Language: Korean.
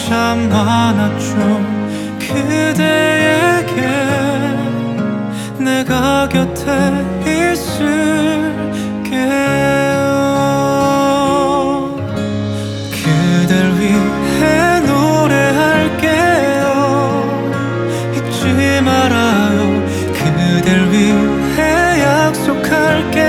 참 많았죠. 그대에게 내가 곁에 있을게요. 그댈 위해 노래할게요. 잊지 말아요. 그댈 위해 약속할게요.